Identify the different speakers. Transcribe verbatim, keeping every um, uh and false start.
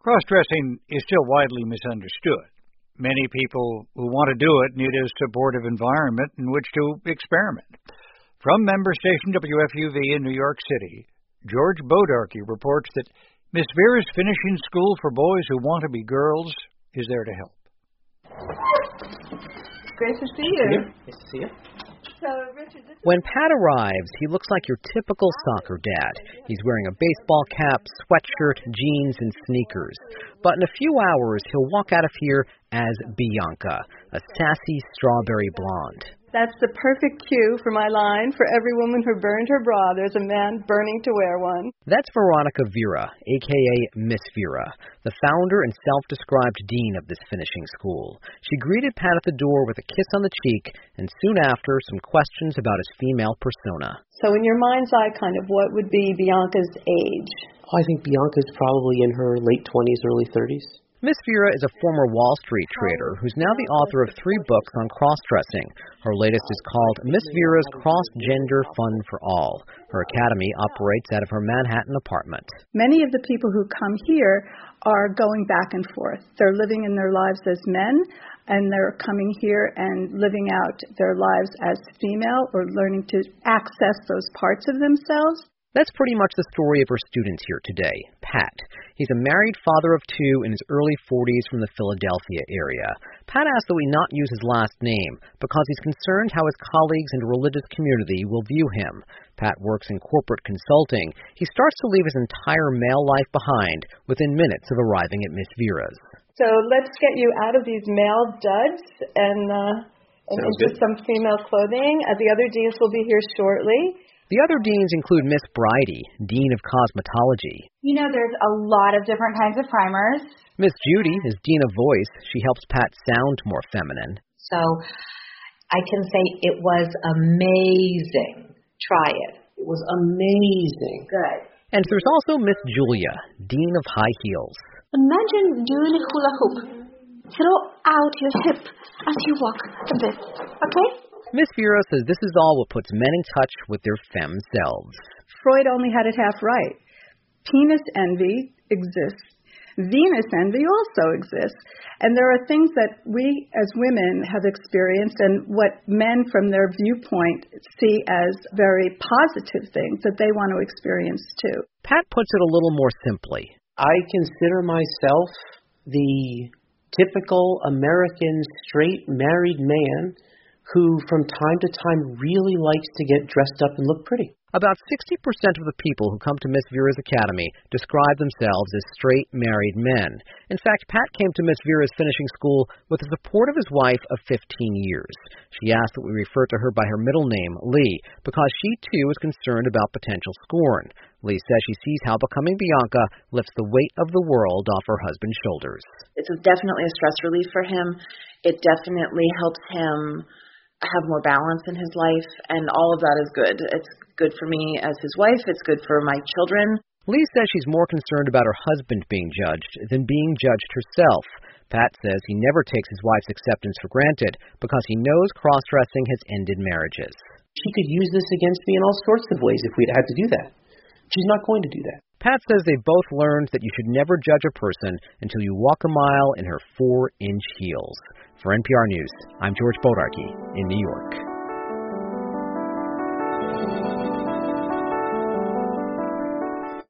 Speaker 1: Cross-dressing is still widely misunderstood. Many people who want to do it need a supportive environment in which to experiment. From member station W F U V in New York City, George Bodarky reports that Miss Vera's finishing school for boys who want to be girls is there to help.
Speaker 2: Great to see you.
Speaker 3: Nice to see you.
Speaker 2: So, Richard, this
Speaker 4: When Pat arrives, he looks like your typical soccer dad. He's wearing a baseball cap, sweatshirt, jeans, and sneakers. But in a few hours, he'll walk out of here as Bianca, a sassy strawberry blonde.
Speaker 2: That's the perfect cue for my line. For every woman who burned her bra, there's a man burning to wear one.
Speaker 4: That's Veronica Vera, a k a. Miss Vera, the founder and self-described dean of this finishing school. She greeted Pat at the door with a kiss on the cheek, and soon after, some questions about his female persona.
Speaker 2: So in your mind's eye, kind of, what would be Bianca's age?
Speaker 3: I think Bianca's probably in her late twenties, early thirties.
Speaker 4: Miss Vera is a former Wall Street trader who's now the author of three books on cross-dressing. Her latest is called Miss Vera's Cross-Gender Fun for All. Her academy operates out of her Manhattan apartment.
Speaker 2: Many of the people who come here are going back and forth. They're living in their lives as men, and they're coming here and living out their lives as female or learning to access those parts of themselves.
Speaker 4: That's pretty much the story of her students here today. Pat. He's a married father of two in his early forties from the Philadelphia area. Pat asked that we not use his last name because he's concerned how his colleagues and religious community will view him. Pat works in corporate consulting. He starts to leave his entire male life behind within minutes of arriving at Miss Vera's.
Speaker 2: So let's get you out of these male duds and, uh, and into
Speaker 3: good.
Speaker 2: some female clothing. Uh, the other deans will be here shortly.
Speaker 4: The other deans include Miss Bridie, Dean of Cosmetology.
Speaker 5: You know, there's a lot of different kinds of primers.
Speaker 4: Miss Judy is Dean of Voice. She helps Pat sound more feminine.
Speaker 6: So I can say it was amazing. Try it.
Speaker 3: It was amazing.
Speaker 6: Good.
Speaker 4: And there's also Miss Julia, Dean of High Heels.
Speaker 7: Imagine doing a hula hoop. Throw out your hip as you walk a bit, okay?
Speaker 4: Miss Vera says this is all what puts men in touch with their femme selves.
Speaker 2: Freud only had it half right. Penis envy exists. Venus envy also exists. And there are things that we as women have experienced and what men from their viewpoint see as very positive things that they want to experience too.
Speaker 4: Pat puts it a little more simply.
Speaker 3: I consider myself the typical American straight married man who from time to time really likes to get dressed up and look pretty.
Speaker 4: About sixty percent of the people who come to Miss Vera's Academy describe themselves as straight married men. In fact, Pat came to Miss Vera's finishing school with the support of his wife of fifteen years. She asked that we refer to her by her middle name, Lee, because she too is concerned about potential scorn. Lee says she sees how becoming Bianca lifts the weight of the world off her husband's shoulders.
Speaker 8: It's definitely a stress relief for him. It definitely helps him have more balance in his life, and all of that is good. It's good for me as his wife. It's good for my children.
Speaker 4: Lee says she's more concerned about her husband being judged than being judged herself. Pat says he never takes his wife's acceptance for granted because he knows cross-dressing has ended marriages.
Speaker 3: She could use this against me in all sorts of ways if we'd had to do that. She's not going to do that.
Speaker 4: Pat says they both learned that you should never judge a person until you walk a mile in her four-inch heels. For N P R News, I'm George Bodarky in New York.